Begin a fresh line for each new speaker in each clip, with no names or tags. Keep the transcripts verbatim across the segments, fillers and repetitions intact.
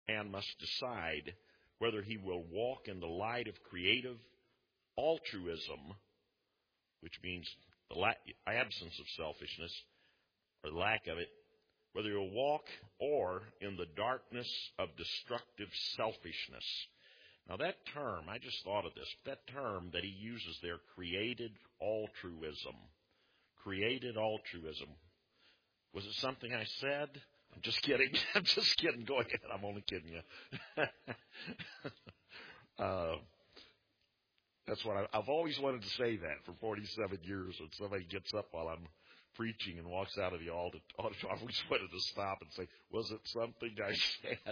man must decide whether he will walk in the light of creative altruism, which means the la- absence of selfishness, or the lack of it, whether he'll walk or in the darkness of destructive selfishness. Now that term, I just thought of this, that term that he uses there, created altruism. Created altruism. Was it something I said? I'm just kidding. I'm just kidding. Go ahead. I'm only kidding you. uh, that's what I, I've always wanted to say that for forty-seven years. When somebody gets up while I'm preaching and walks out of the auditorium, I always wanted to stop and say, was it something I said?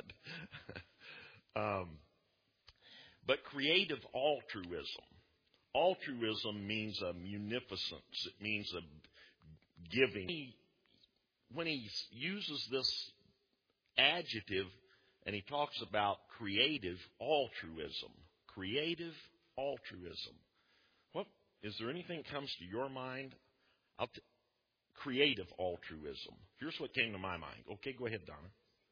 um, but creative altruism. Altruism means a munificence. It means a giving. He, when he uses this adjective and he talks about creative altruism, creative altruism, what is there anything that comes to your mind? I'll t- creative altruism. Here's what came to my mind. Okay, go ahead, Donna.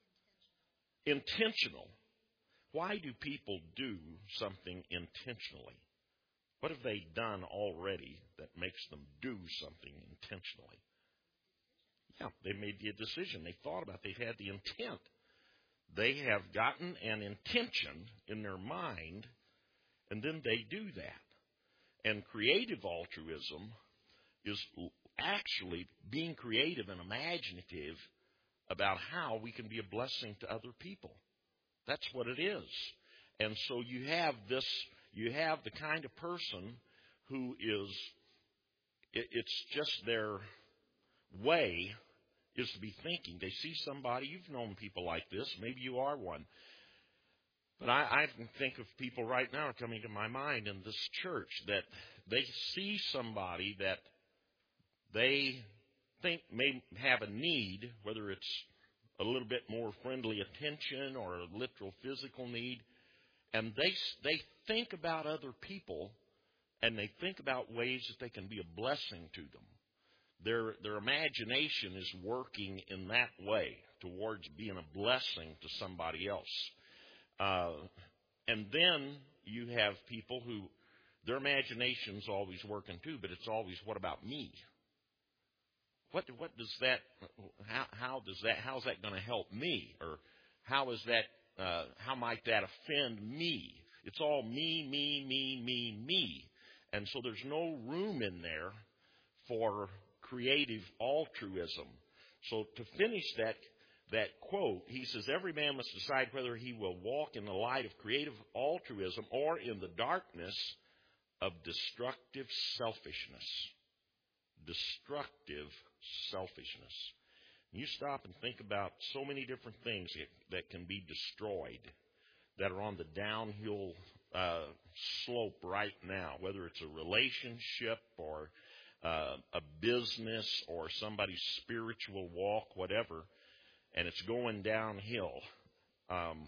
Intentional. Why do people do something intentionally? What have they done already that makes them do something intentionally? Yeah, they made the decision. They thought about it. They've had the intent. They have gotten an intention in their mind, and then they do that. And creative altruism is actually being creative and imaginative about how we can be a blessing to other people. That's what it is. And so you have this, you have the kind of person who is, it, it's just their way is to be thinking. They see somebody, you've known people like this, maybe you are one. But I, I think of people right now coming to my mind in this church that they see somebody that they think may have a need, whether it's a little bit more friendly attention or a literal physical need, and they they think about other people, and they think about ways that they can be a blessing to them. Their their imagination is working in that way towards being a blessing to somebody else. Uh, and then you have people who their imagination's always working too, but it's always, what about me? What what does that? How how does that? How's that going to help me? Or how is that? Uh, how might that offend me? It's all me, me, me, me, me, and so there's no room in there for creative altruism. So to finish that that quote, he says, every man must decide whether he will walk in the light of creative altruism or in the darkness of destructive selfishness. Destructive selfishness. You stop and think about so many different things that, that can be destroyed, that are on the downhill uh, slope right now, whether it's a relationship or uh, a business or somebody's spiritual walk, whatever, and it's going downhill. Um,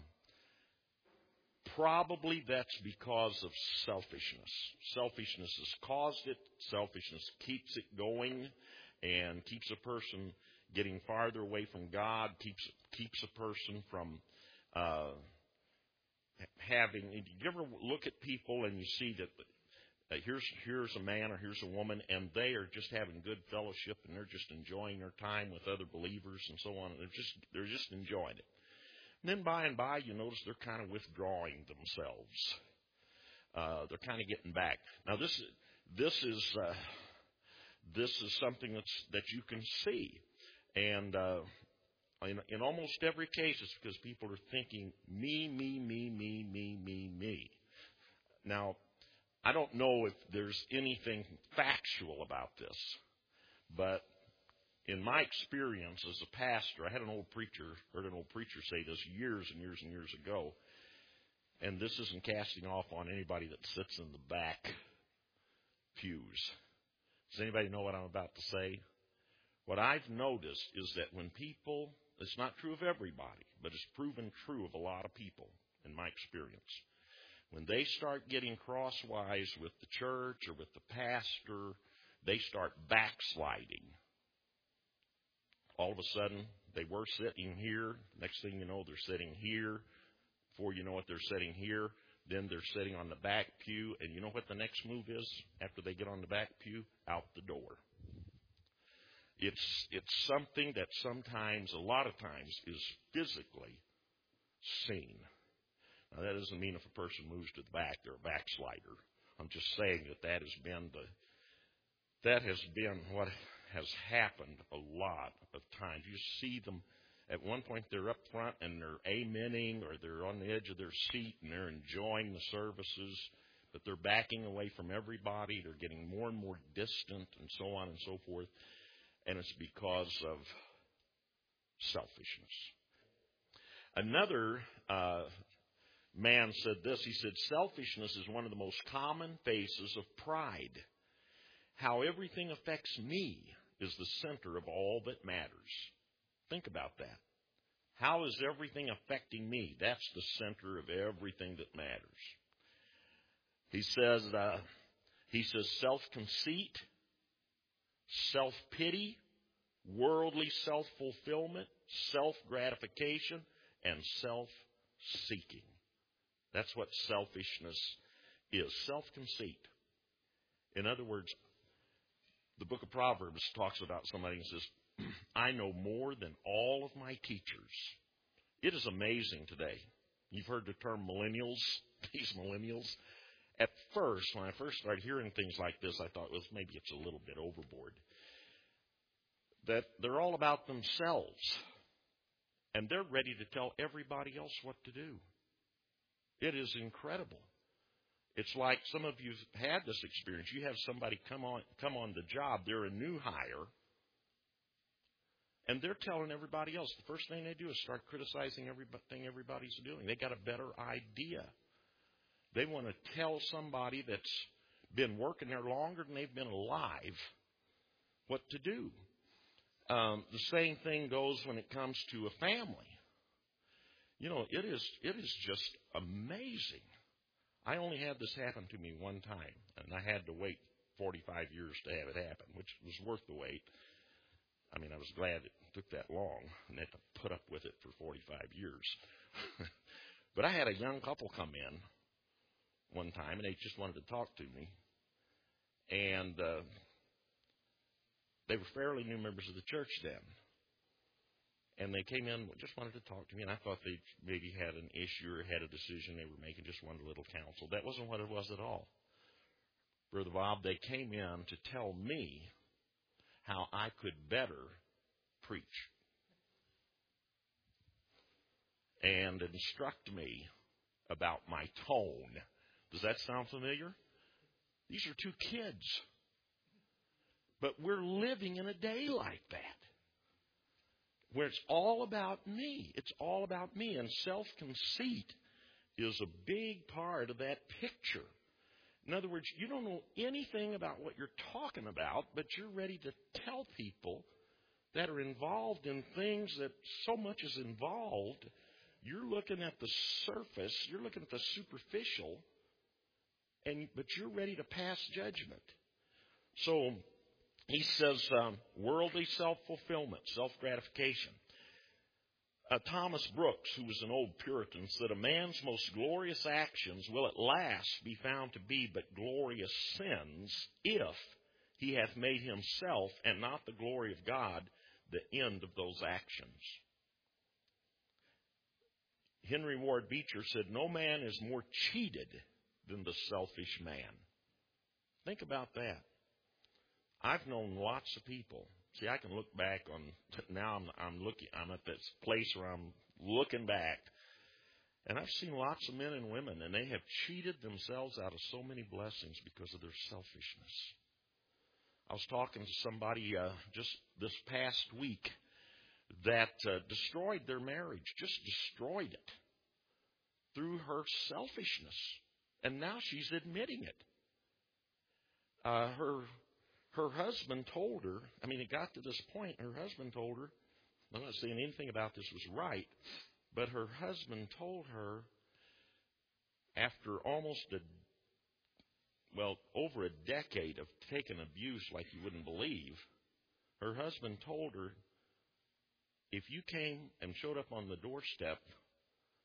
probably that's because of selfishness. Selfishness has caused it. Selfishness keeps it going and keeps a person getting farther away from God, keeps keeps a person from uh, having. Do you ever look at people and you see that uh, here's here's a man or here's a woman, and they are just having good fellowship and they're just enjoying their time with other believers and so on. And they're just they're just enjoying it. And then by and by, you notice they're kind of withdrawing themselves. Uh, they're kind of getting back. Now this this is uh, this is something that's that you can see. And uh, in, in almost every case, it's because people are thinking, me, me, me, me, me, me, me. Now, I don't know if there's anything factual about this, but in my experience as a pastor, I had an old preacher, heard an old preacher say this years and years and years ago, and this isn't casting off on anybody that sits in the back pews. Does anybody know what I'm about to say? What I've noticed is that when people, it's not true of everybody, but it's proven true of a lot of people in my experience. When they start getting crosswise with the church or with the pastor, they start backsliding. All of a sudden, they were sitting here. Next thing you know, they're sitting here. Before you know it, they're sitting here. Then they're sitting on the back pew. And you know what the next move is after they get on the back pew? Out the door. It's, it's something that sometimes, a lot of times, is physically seen. Now, that doesn't mean if a person moves to the back, they're a backslider. I'm just saying that that has been the, that has been what has happened a lot of times. You see them, at one point they're up front and they're amening, or they're on the edge of their seat and they're enjoying the services, but they're backing away from everybody. They're getting more and more distant and so on and so forth. And it's because of selfishness. Another uh, man said this. He said, selfishness is one of the most common faces of pride. How everything affects me is the center of all that matters. Think about that. How is everything affecting me? That's the center of everything that matters. He says, uh, he says self-conceit, self-pity, worldly self-fulfillment, self-gratification, and self-seeking. That's what selfishness is, self-conceit. In other words, the book of Proverbs talks about somebody and says, I know more than all of my teachers. It is amazing today. You've heard the term millennials, these millennials. At first, when I first started hearing things like this, I thought, well, maybe it's a little bit overboard. That they're all about themselves. And they're ready to tell everybody else what to do. It is incredible. It's like some of you have had this experience. You have somebody come on come on the job. They're a new hire. And they're telling everybody else. The first thing they do is start criticizing everything everybody's doing. They got a better idea. They want to tell somebody that's been working there longer than they've been alive what to do. Um, the same thing goes when it comes to a family. You know, it is it is just amazing. I only had this happen to me one time, and I had to wait forty-five years to have it happen, which was worth the wait. I mean, I was glad it took that long, and had to put up with it for forty-five years. But I had a young couple come in one time, and they just wanted to talk to me. And uh, they were fairly new members of the church then. And they came in, just wanted to talk to me, and I thought they maybe had an issue or had a decision they were making, just wanted a little counsel. That wasn't what it was at all. Brother Bob, they came in to tell me how I could better preach and instruct me about my tone. Does that sound familiar? These are two kids. But we're living in a day like that, where it's all about me. It's all about me. And self-conceit is a big part of that picture. In other words, you don't know anything about what you're talking about, but you're ready to tell people that are involved in things that so much is involved. You're looking at the surface. You're looking at the superficial, and but you're ready to pass judgment. So he says um, worldly self-fulfillment, self-gratification. Uh, Thomas Brooks, who was an old Puritan, said, a man's most glorious actions will at last be found to be but glorious sins if he hath made himself and not the glory of God the end of those actions. Henry Ward Beecher said, no man is more cheated than the selfish man. Think about that. I've known lots of people. See, I can look back on, now I'm, I'm looking, I'm at this place where I'm looking back, and I've seen lots of men and women, and they have cheated themselves out of so many blessings because of their selfishness. I was talking to somebody uh, just this past week that uh, destroyed their marriage, just destroyed it through her selfishness, and now she's admitting it. Uh, her Her husband told her, I mean, it got to this point, her husband told her, I'm not saying anything about this was right, but her husband told her after almost a, well, over a decade of taking abuse like you wouldn't believe, her husband told her, if you came and showed up on the doorstep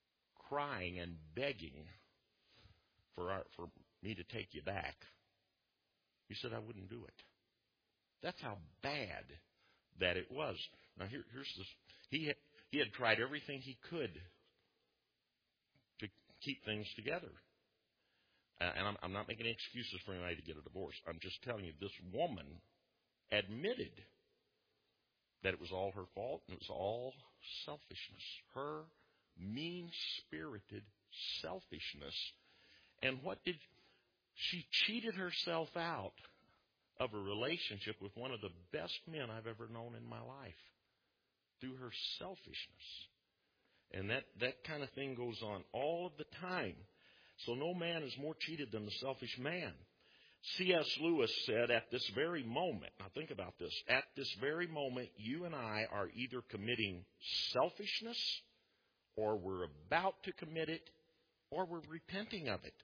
crying and begging for our, for me to take you back, he said I wouldn't do it. That's how bad that it was. Now here, here's this. He had, he had tried everything he could to keep things together. Uh, and I'm, I'm not making any excuses for anybody to get a divorce. I'm just telling you, this woman admitted that it was all her fault and it was all selfishness. Her mean-spirited selfishness. And what did she cheated herself out of a relationship with one of the best men I've ever known in my life through her selfishness. And that, that kind of thing goes on all of the time. So no man is more cheated than the selfish man. C S Lewis said, at this very moment, now think about this, at this very moment, you and I are either committing selfishness, or we're about to commit it, or we're repenting of it.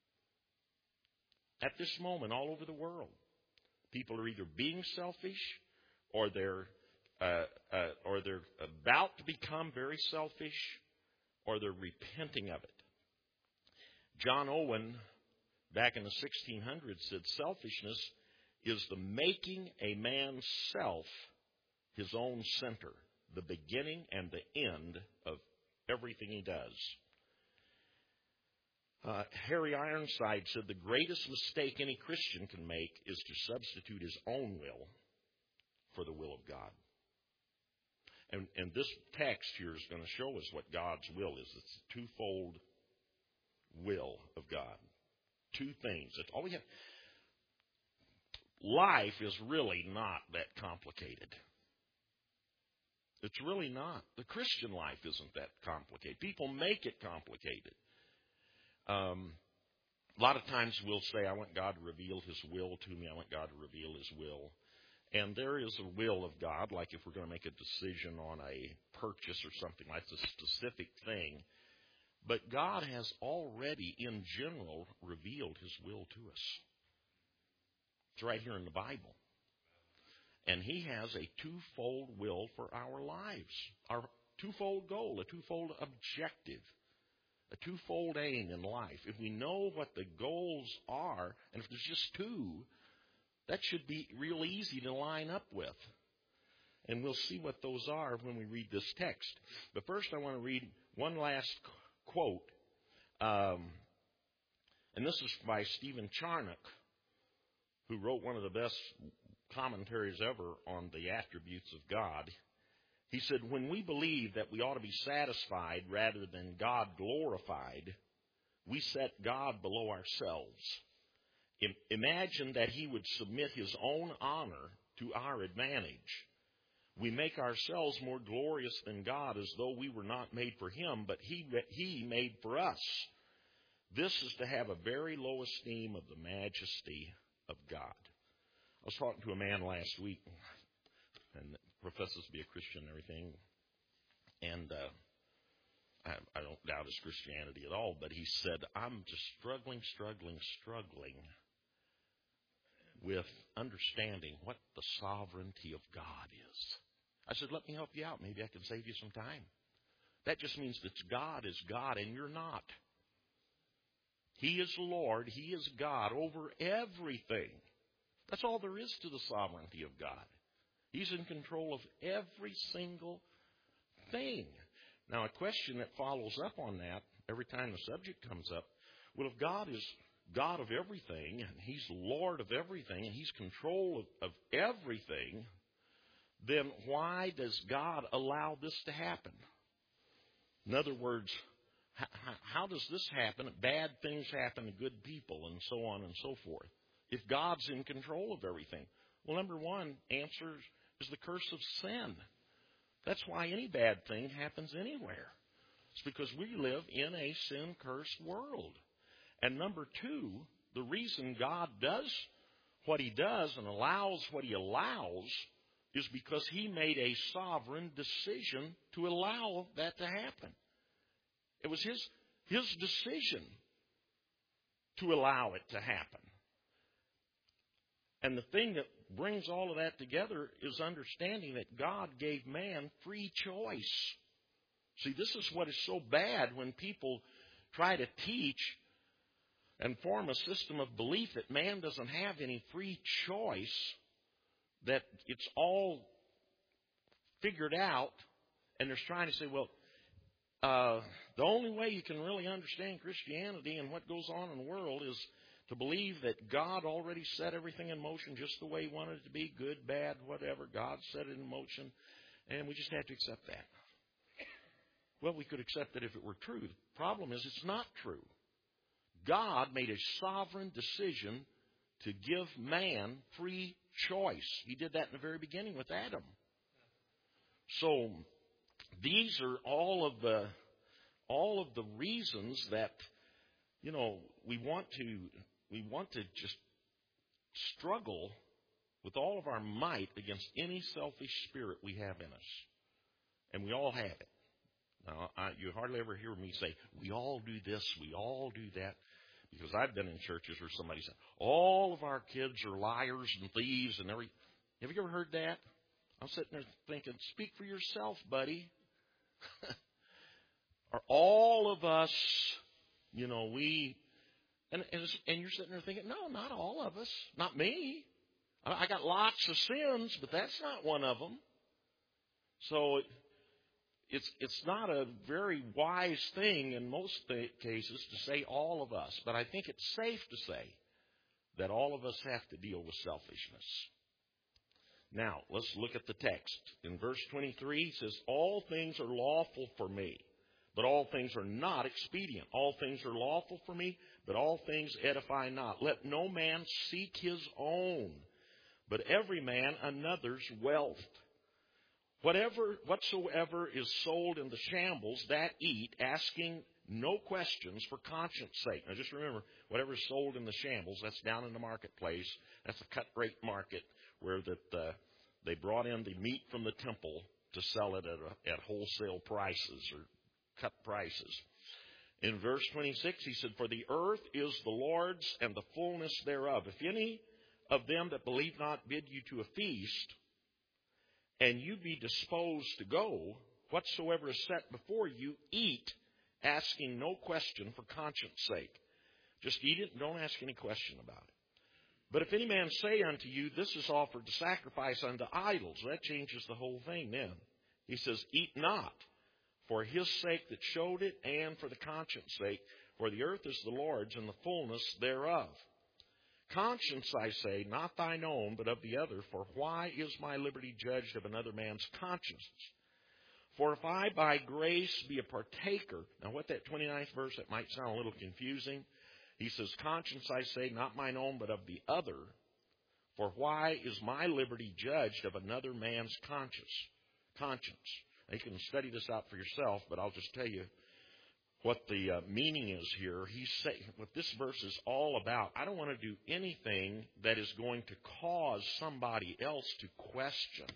At this moment, all over the world, people are either being selfish, or they're uh, uh, or they're about to become very selfish, or they're repenting of it. John Owen, back in the sixteen hundreds, said selfishness is the making a man's self his own center, the beginning and the end of everything he does. Uh, Harry Ironside said the greatest mistake any Christian can make is to substitute his own will for the will of God. And, and this text here is going to show us what God's will is. It's a twofold will of God. Two things. That's all we have. Life is really not that complicated. It's really not. The Christian life isn't that complicated. People make it complicated. Um, a lot of times we'll say, I want God to reveal His will to me. I want God to reveal His will. And there is a will of God, like if we're going to make a decision on a purchase or something like this, a specific thing. But God has already, in general, revealed His will to us. It's right here in the Bible. And He has a twofold will for our lives. Our twofold goal, a twofold objective, a twofold aim in life. If we know what the goals are, and if there's just two, that should be real easy to line up with. And we'll see what those are when we read this text. But first I want to read one last quote. Um, and this is by Stephen Charnock, who wrote one of the best commentaries ever on the attributes of God. He said, when we believe that we ought to be satisfied rather than God glorified, we set God below ourselves. Imagine that He would submit His own honor to our advantage. We make ourselves more glorious than God as though we were not made for Him, but He, he made for us. This is to have a very low esteem of the majesty of God. I was talking to a man last week, and professes to be a Christian and everything, and uh, I, I don't doubt his Christianity at all, but he said, I'm just struggling, struggling, struggling with understanding what the sovereignty of God is. I said, let me help you out. Maybe I can save you some time. That just means that God is God and you're not. He is Lord. He is God over everything. That's all there is to the sovereignty of God. He's in control of every single thing. Now, a question that follows up on that every time the subject comes up, well, if God is God of everything, and He's Lord of everything, and He's control of, of everything, then why does God allow this to happen? In other words, how, how does this happen? Bad things happen to good people, and so on and so forth, if God's in control of everything? Well, number one answer is the curse of sin. That's why any bad thing happens anywhere. It's because we live in a sin-cursed world. And number two, the reason God does what He does and allows what He allows is because He made a sovereign decision to allow that to happen. It was His, His decision to allow it to happen. And the thing that brings all of that together is understanding that God gave man free choice. See, this is what is so bad when people try to teach and form a system of belief that man doesn't have any free choice, that it's all figured out, and they're trying to say, well, uh, the only way you can really understand Christianity and what goes on in the world is to believe that God already set everything in motion just the way He wanted it to be, good, bad, whatever. God set it in motion, and we just have to accept that. Well, we could accept it if it were true. The problem is it's not true. God made a sovereign decision to give man free choice. He did that in the very beginning with Adam. So these are all of the all of the reasons that, you know, we want to we want to just struggle with all of our might against any selfish spirit we have in us. And we all have it. Now, I, you hardly ever hear me say, we all do this, we all do that. Because I've been in churches where somebody said, all of our kids are liars and thieves and everything. Have you ever heard that? I'm sitting there thinking, speak for yourself, buddy. Are all of us, you know, we, and, and and you're sitting there thinking, no, not all of us. Not me. I, I got lots of sins, but that's not one of them. So it, It's it's not a very wise thing in most cases to say all of us, but I think it's safe to say that all of us have to deal with selfishness. Now, let's look at the text. In verse twenty-three, it says, all things are lawful for me, but all things are not expedient. All things are lawful for me, but all things edify not. Let no man seek his own, but every man another's wealth. Whatever, whatsoever is sold in the shambles, that eat, asking no questions for conscience sake. Now just remember, whatever is sold in the shambles, that's down in the marketplace. That's a cut rate market where that uh, they brought in the meat from the temple to sell it at, a, at wholesale prices or cut prices. In verse twenty-six, he said, for the earth is the Lord's and the fullness thereof. If any of them that believe not bid you to a feast, and you be disposed to go, whatsoever is set before you, eat, asking no question for conscience sake. Just eat it and don't ask any question about it. But if any man say unto you, this is offered to sacrifice unto idols, that changes the whole thing then. He says, eat not, for his sake that showed it, and for the conscience sake, for the earth is the Lord's, and the fullness thereof. Conscience, I say, not thine own, but of the other, for why is my liberty judged of another man's conscience? For if I by grace be a partaker, now what that twenty-ninth verse, that might sound a little confusing. He says, conscience, I say, not mine own, but of the other, for why is my liberty judged of another man's conscience? Conscience. Now, you can study this out for yourself, but I'll just tell you what the uh, meaning is here. He's saying what this verse is all about. I don't want to do anything that is going to cause somebody else to question.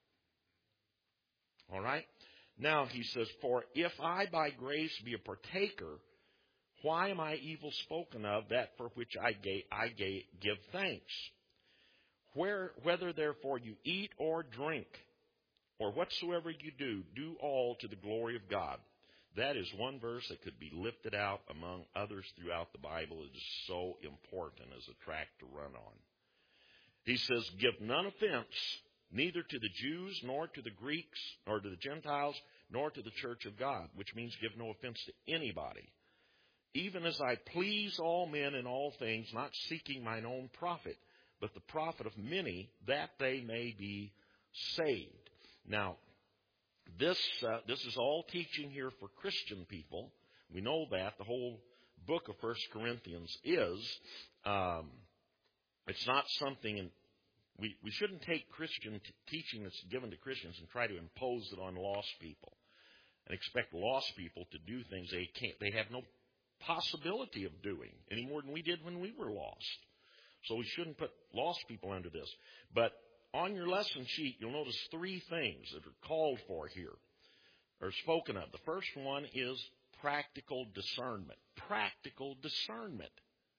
All right? Now he says, for if I by grace be a partaker, why am I evil spoken of, that for which I, gave, I gave, give thanks? Where, whether therefore you eat or drink, or whatsoever you do, do all to the glory of God. That is one verse that could be lifted out among others throughout the Bible. It is so important as a track to run on. He says, give none offense, neither to the Jews, nor to the Greeks, nor to the Gentiles, nor to the church of God, which means give no offense to anybody. Even as I please all men in all things, not seeking mine own profit, but the profit of many, that they may be saved. Now, This uh, this is all teaching here for Christian people. We know that. The whole book of First Corinthians is. Um, it's not something, in, we, we shouldn't take Christian t- teaching that's given to Christians and try to impose it on lost people and expect lost people to do things they can't, they have no possibility of doing any more than we did when we were lost. So we shouldn't put lost people under this. But on your lesson sheet, you'll notice three things that are called for here, or spoken of. The first one is practical discernment. Practical discernment.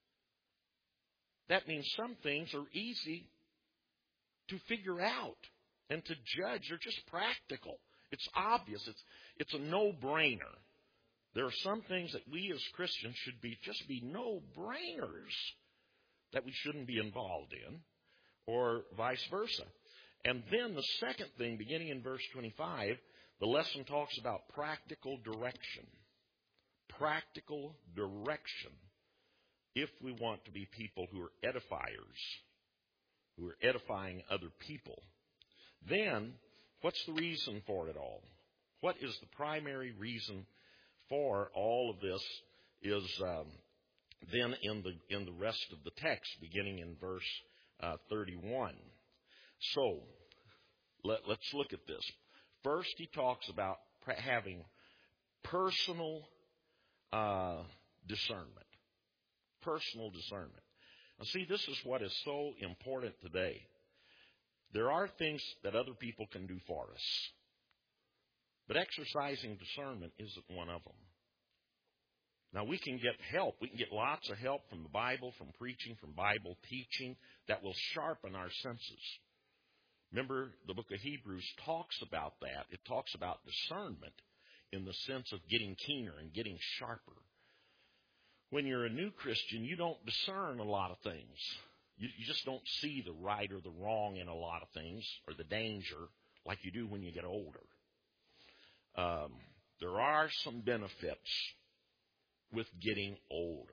That means some things are easy to figure out and to judge. They're just practical. It's obvious. It's, it's a no-brainer. There are some things that we as Christians should be just be no-brainers that we shouldn't be involved in, or vice versa. And then the second thing, beginning in verse twenty-five, the lesson talks about practical direction. Practical direction if we want to be people who are edifiers, who are edifying other people. Then, what's the reason for it all? What is the primary reason for all of this is um, then in the in the rest of the text, beginning in verse uh, thirty-one. So, let, let's look at this. First, he talks about having personal uh, discernment. Personal discernment. Now, see, this is what is so important today. There are things that other people can do for us, but exercising discernment isn't one of them. Now, we can get help. We can get lots of help from the Bible, from preaching, from Bible teaching that will sharpen our senses. Remember, the book of Hebrews talks about that. It talks about discernment in the sense of getting keener and getting sharper. When you're a new Christian, you don't discern a lot of things. You, you just don't see the right or the wrong in a lot of things, or the danger, like you do when you get older. Um, there are some benefits with getting older.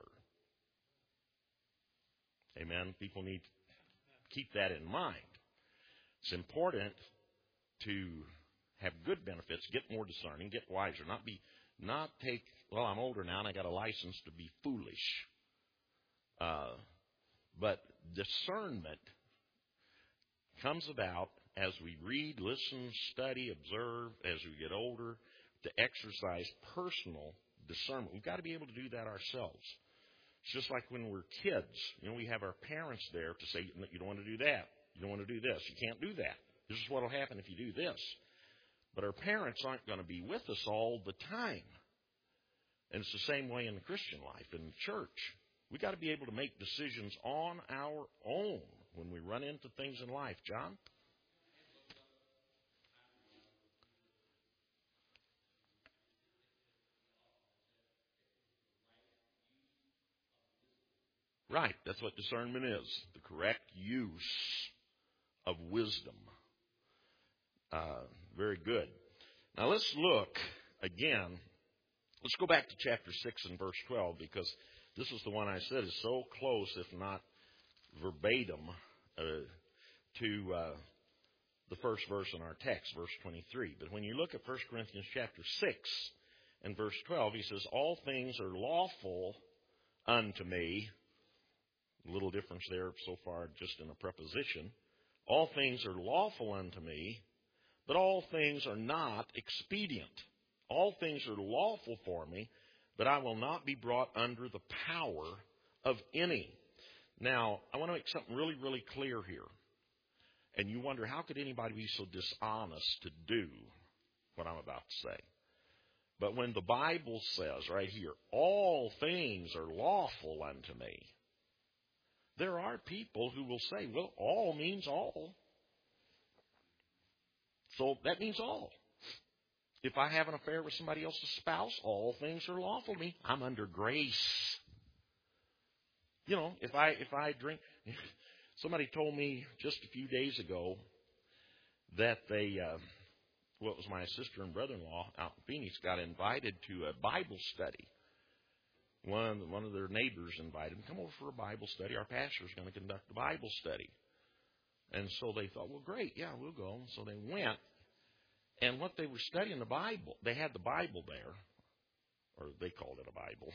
Amen? People need to keep that in mind. It's important to have good benefits, get more discerning, get wiser, not be, not take, well, I'm older now and I got a license to be foolish. Uh, but discernment comes about as we read, listen, study, observe, as we get older, to exercise personal discernment. We've got to be able to do that ourselves. It's just like when we're kids. You know, we have our parents there to say, you don't want to do that. You don't want to do this. You can't do that. This is what will happen if you do this. But our parents aren't going to be with us all the time. And it's the same way in the Christian life, in the church. We've got to be able to make decisions on our own when we run into things in life. John? Right. That's what discernment is. The correct use of wisdom. Uh, very good. Now let's look again. Let's go back to chapter six and verse twelve, because this is the one I said is so close, if not verbatim, uh, to uh, the first verse in our text, verse twenty-three. But when you look at First Corinthians chapter six and verse twelve, he says, all things are lawful unto me. A little difference there so far just in a preposition. All things are lawful unto me, but all things are not expedient. All things are lawful for me, but I will not be brought under the power of any. Now, I want to make something really, really clear here. And you wonder, how could anybody be so dishonest to do what I'm about to say? But when the Bible says right here, all things are lawful unto me, there are people who will say, well, all means all. So that means all. If I have an affair with somebody else's spouse, all things are lawful to me. I'm under grace. You know, if I if I drink, somebody told me just a few days ago that they, uh, well, it was my sister and brother-in-law out in Phoenix, got invited to a Bible study. One, one of their neighbors invited them, come over for a Bible study. Our pastor is going to conduct a Bible study. And so they thought, well, great, yeah, we'll go. And so they went. And what they were studying, the Bible, they had the Bible there, or they called it a Bible.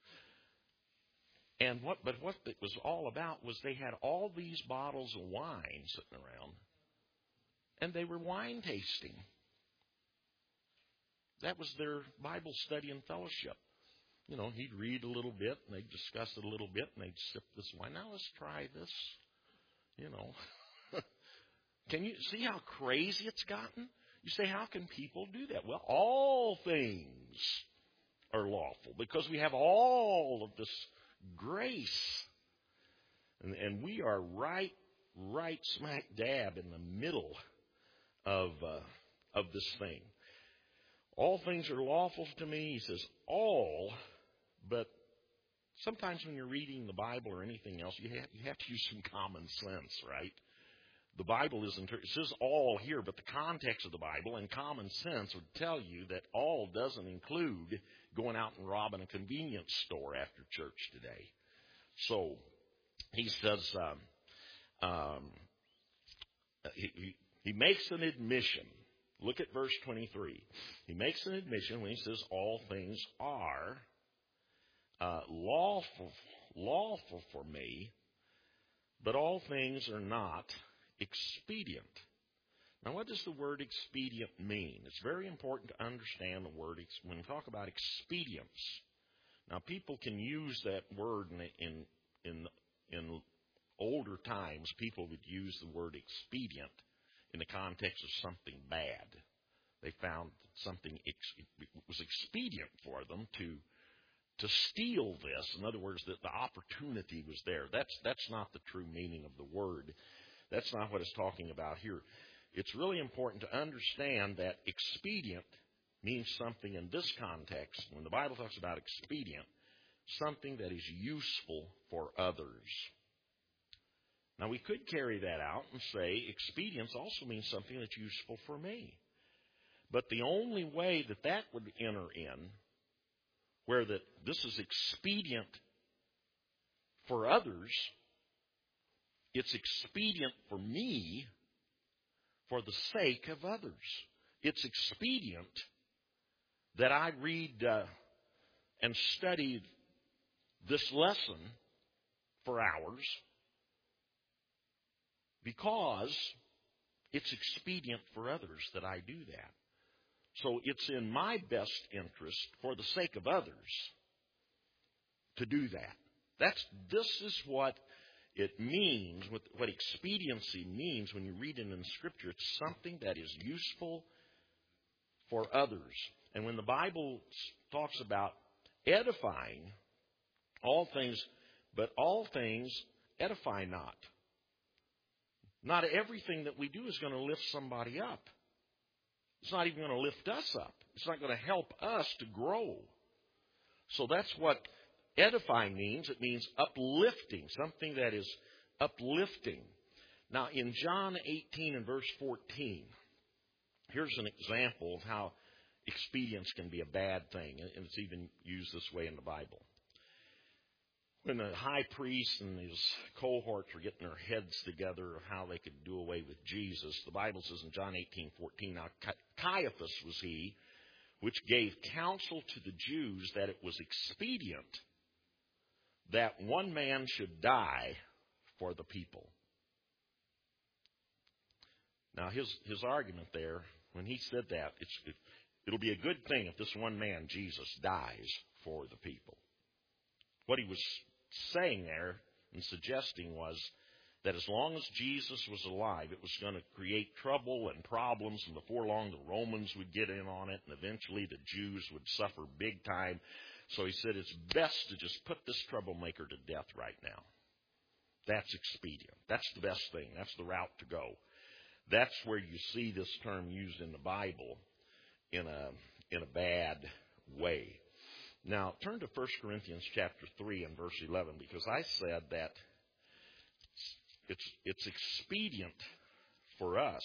and what, But what it was all about was they had all these bottles of wine sitting around, and they were wine tasting. That was their Bible study and fellowship. You know, he'd read a little bit, and they'd discuss it a little bit, and they'd sip this wine. Now let's try this. You know. Can you see how crazy it's gotten? You say, how can people do that? Well, all things are lawful because we have all of this grace. And, and we are right, right smack dab in the middle of, uh, of this thing. All things are lawful to me. He says all, but sometimes when you're reading the Bible or anything else, you have, you have to use some common sense, right? The Bible isn't, it says all here, but the context of the Bible and common sense would tell you that all doesn't include going out and robbing a convenience store after church today. So he says, um, um, he, he, he makes an admission. Look at verse twenty-three. He makes an admission when he says all things are uh, lawful, lawful for me, but all things are not expedient. Now, what does the word expedient mean? It's very important to understand the word when we talk about expedience. Now, people can use that word in in in, in older times. People would use the word expedient in the context of something bad. They found something ex- it was expedient for them to to steal this. In other words, that the opportunity was there. That's that's not the true meaning of the word. That's not what it's talking about here. It's really important to understand that expedient means something in this context. When the Bible talks about expedient, something that is useful for others. Now, we could carry that out and say expedience also means something that's useful for me. But the only way that that would enter in, where that this is expedient for others, it's expedient for me for the sake of others. It's expedient that I read uh, and study this lesson for hours because it's expedient for others that I do that. So it's in my best interest for the sake of others to do that. That's this is what it means, what, what expediency means when you read it in Scripture. It's something that is useful for others. And when the Bible talks about edifying, all things, but all things edify not. Not everything that we do is going to lift somebody up. It's not even going to lift us up. It's not going to help us to grow. So that's what edifying means. It means uplifting, something that is uplifting. Now, in John eighteen and verse fourteen, here's an example of how expedience can be a bad thing, and it's even used this way in the Bible. When the high priest and his cohorts were getting their heads together of how they could do away with Jesus, the Bible says in John eighteen fourteen, now Caiaphas was he which gave counsel to the Jews that it was expedient that one man should die for the people. Now his his argument there, when he said that, it's, it, it'll be a good thing if this one man, Jesus, dies for the people. What he was saying there and suggesting was that as long as Jesus was alive, it was going to create trouble and problems, and before long the Romans would get in on it, and eventually the Jews would suffer big time. So he said it's best to just put this troublemaker to death right now. That's expedient. That's the best thing. That's the route to go. That's where you see this term used in the Bible in a in a bad way. Now, turn to First Corinthians chapter three and verse eleven, because I said that it's it's expedient for us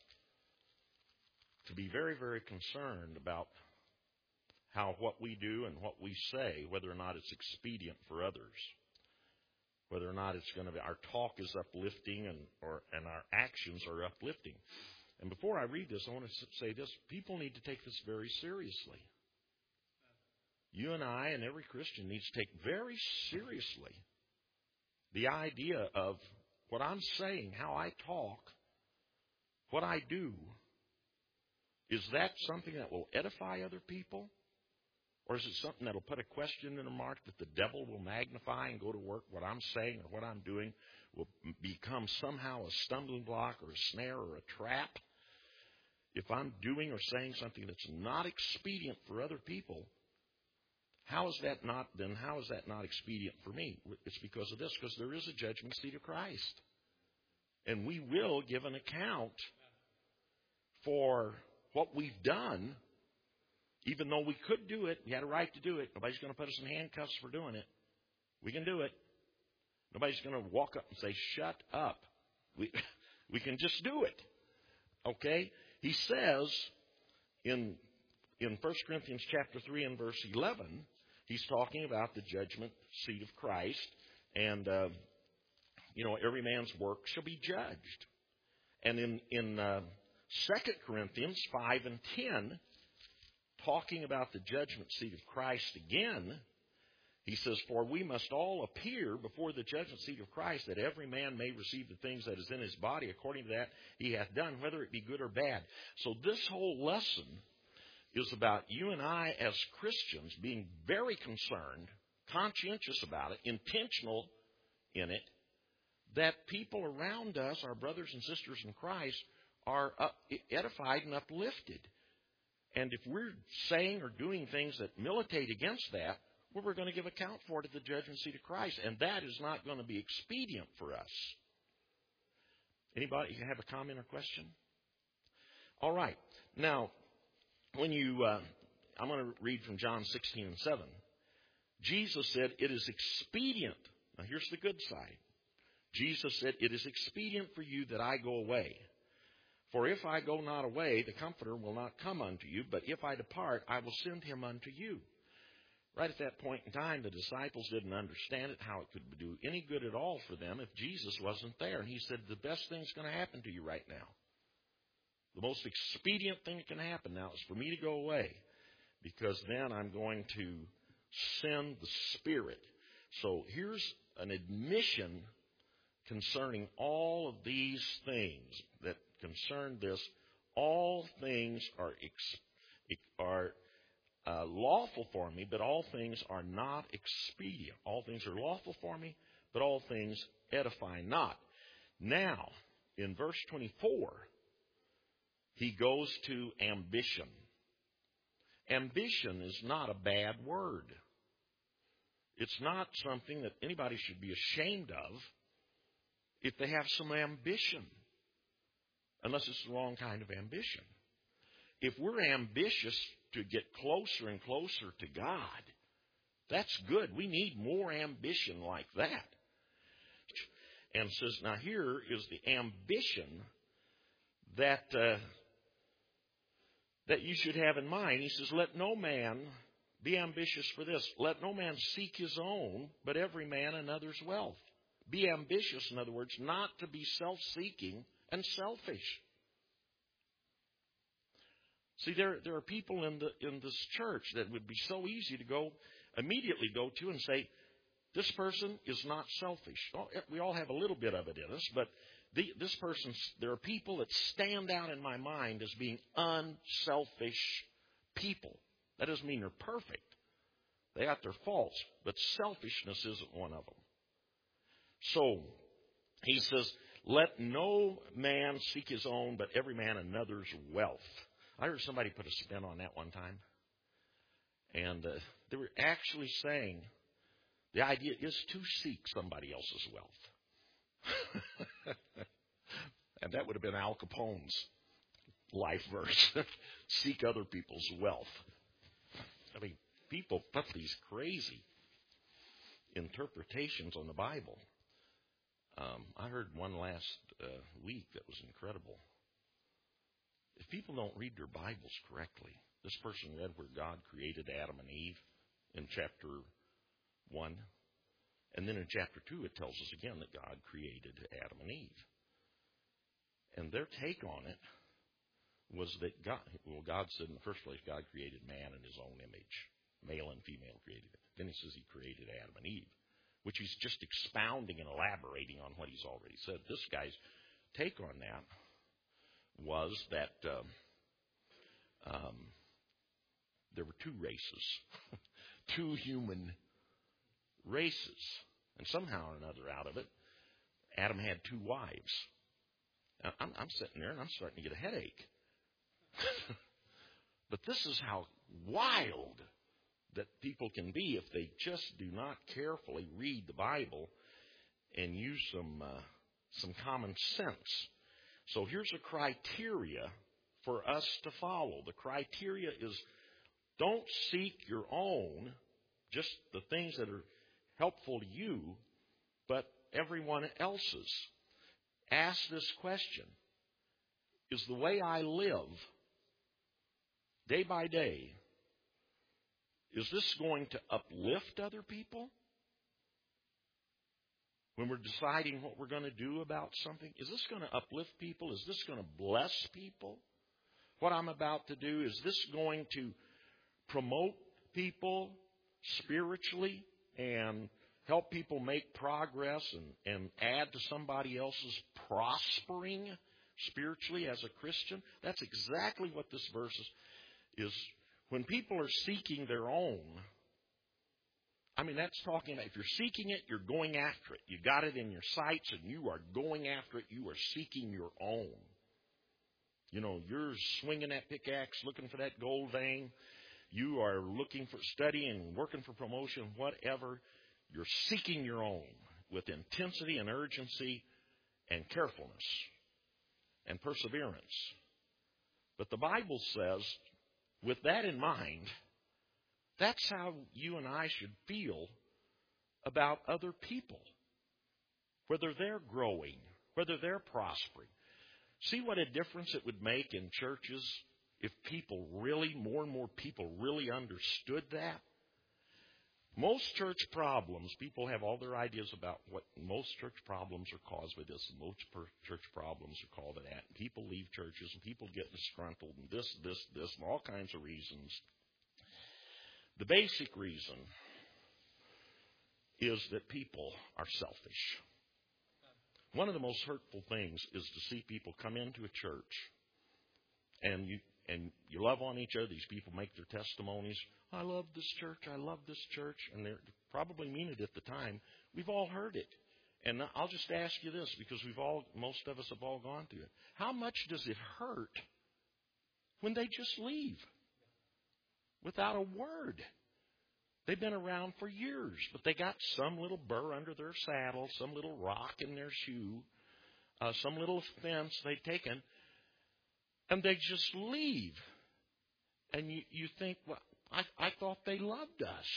to be very, very concerned about how what we do and what we say, whether or not it's expedient for others, whether or not it's going to be, our talk is uplifting and or and our actions are uplifting. And before I read this, I want to say this: people need to take this very seriously. You and I and every Christian needs to take very seriously the idea of what I'm saying, how I talk, what I do. Is that something that will edify other people? Or is it something that will put a question in a mark that the devil will magnify and go to work? What I'm saying or what I'm doing will become somehow a stumbling block or a snare or a trap. If I'm doing or saying something that's not expedient for other people, how is that not, then how is that not expedient for me? It's because of this, because there is a judgment seat of Christ. And we will give an account for what we've done Even though we could do it, we had a right to do it. Nobody's going to put us in handcuffs for doing it. We can do it. Nobody's going to walk up and say, shut up. We, we can just do it. Okay? He says in, in First Corinthians chapter three and verse eleven, he's talking about the judgment seat of Christ. And, uh, you know, every man's work shall be judged. And in, in uh, Second Corinthians five and ten, talking about the judgment seat of Christ again, he says, for we must all appear before the judgment seat of Christ, that every man may receive the things that is in his body according to that he hath done, whether it be good or bad. So this whole lesson is about you and I as Christians being very concerned, conscientious about it, intentional in it, that people around us, our brothers and sisters in Christ, are edified and uplifted. And if we're saying or doing things that militate against that, well, we're going to give account for it at the judgment seat of Christ. And that is not going to be expedient for us. Anybody have a comment or question? All right. Now, when you, uh, I'm going to read from John sixteen and seven. Jesus said, it is expedient. Now, here's the good side. Jesus said, it is expedient for you that I go away. For if I go not away, the Comforter will not come unto you. But if I depart, I will send him unto you. Right at that point in time, the disciples didn't understand it, how it could do any good at all for them if Jesus wasn't there. And he said, the best thing's going to happen to you right now. The most expedient thing that can happen now is for me to go away, because then I'm going to send the Spirit. So here's an admission concerning all of these things that concern this. All things are ex- are uh, lawful for me, but all things are not expedient. All things are lawful for me, but all things edify not. Now, in verse twenty-four, he goes to ambition. Ambition is not a bad word. It's not something that anybody should be ashamed of if they have some ambition, unless it's the wrong kind of ambition. If we're ambitious to get closer and closer to God, that's good. We need more ambition like that. And says, now here is the ambition that uh, that you should have in mind. He says, let no man be ambitious for this. Let no man seek his own, but every man another's wealth. Be ambitious, in other words, not to be self-seeking and selfish. See, there there are people in the in this church that would be so easy to go immediately go to and say, this person is not selfish. We all have a little bit of it in us, but the, this person, there are people that stand out in my mind as being unselfish people. That doesn't mean they're perfect. They got their faults, but selfishness isn't one of them. So, he says, let no man seek his own, but every man another's wealth. I heard somebody put a spin on that one time. And uh, they were actually saying the idea is to seek somebody else's wealth. And that would have been Al Capone's life verse. Seek other people's wealth. I mean, people put these crazy interpretations on the Bible. Um, I heard one last uh, week that was incredible. If people don't read their Bibles correctly, this person read where God created Adam and Eve in chapter one. And then in chapter two, it tells us again that God created Adam and Eve. And their take on it was that God, well, God said in the first place, God created man in his own image. Male and female created it. Then he says he created Adam and Eve, which he's just expounding and elaborating on what he's already said. This guy's take on that was that um, um, there were two races, two human races. And somehow or another out of it, Adam had two wives. Now, I'm, I'm sitting there and I'm starting to get a headache. But this is how wild that people can be if they just do not carefully read the Bible and use some uh, some common sense. So here's a criteria for us to follow. The criteria is Don't seek your own, just the things that are helpful to you, but everyone else's. Ask this question. Is the way I live, day by day, is this going to uplift other people? When we're deciding what we're going to do about something, is this going to uplift people? Is this going to bless people? What I'm about to do, is this going to promote people spiritually and help people make progress and, and add to somebody else's prospering spiritually as a Christian? That's exactly what this verse is. Is when people are seeking their own, I mean, that's talking about if you're seeking it, you're going after it. You got it in your sights and you are going after it. You are seeking your own. You know, you're swinging that pickaxe, looking for that gold vein. You are looking for studying, working for promotion, whatever. You're seeking your own with intensity and urgency and carefulness and perseverance. But the Bible says, with that in mind, that's how you and I should feel about other people, whether they're growing, whether they're prospering. See what a difference it would make in churches if people really, more and more people really understood that. Most church problems, people have all their ideas about what most church problems are caused by this, and most per- church problems are called that. And people leave churches, and people get disgruntled, and this, this, this, and all kinds of reasons. The basic reason is that people are selfish. One of the most hurtful things is to see people come into a church, and you and you love on each other. These people make their testimonies. I love this church. I love this church. And they probably mean it at the time. We've all heard it. And I'll just ask you this, because we've all, most of us have all gone through it. How much does it hurt when they just leave without a word? They've been around for years, but they got some little burr under their saddle, some little rock in their shoe, uh, some little offense they've taken, and they just leave. And you, you think, well, I, I thought they loved us.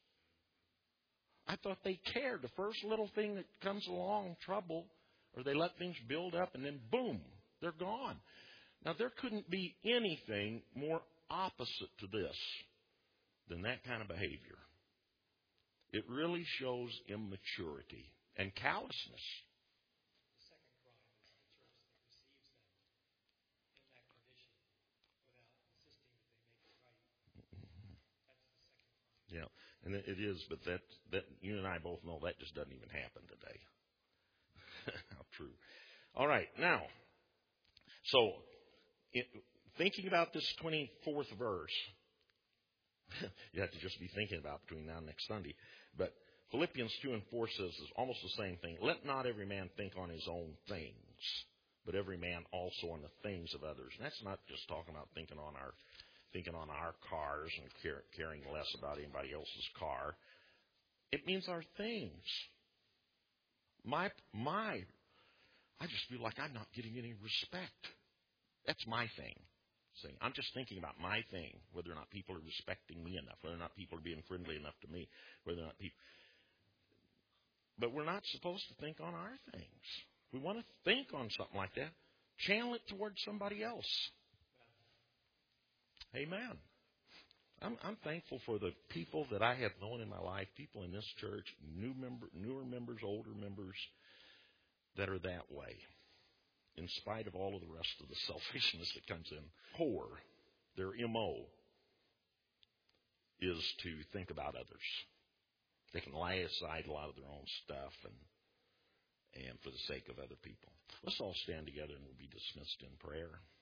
I thought they cared. The first little thing that comes along, trouble, or they let things build up, and then boom, they're gone. Now, there couldn't be anything more opposite to this than that kind of behavior. It really shows immaturity and callousness.
The second crime is the church that receives them in that condition without insisting that they make it right. That's the second crime.
Yeah, and it is, but that, that you and I both know that just doesn't even happen today. How true. All right, now, so it, thinking about this twenty-fourth verse, you have to just be thinking about between now and next Sunday. But Philippians two and four says is almost the same thing. Let not every man think on his own things, but every man also on the things of others. And that's not just talking about thinking on our thinking on our cars and care, caring less about anybody else's car. It means our things. My my, I just feel like I'm not getting any respect. That's my thing. See, I'm just thinking about my thing, whether or not people are respecting me enough, whether or not people are being friendly enough to me, whether or not people... But we're not supposed to think on our things. We want to think on something like that. Channel it towards somebody else. Amen. I'm, I'm thankful for the people that I have known in my life, people in this church, new member, newer members, older members, that are that way. In spite of all of the rest of the selfishness that comes in. Poor, their M O is to think about others. They can lay aside a lot of their own stuff and and for the sake of other people. Let's all stand together and we'll be dismissed in prayer.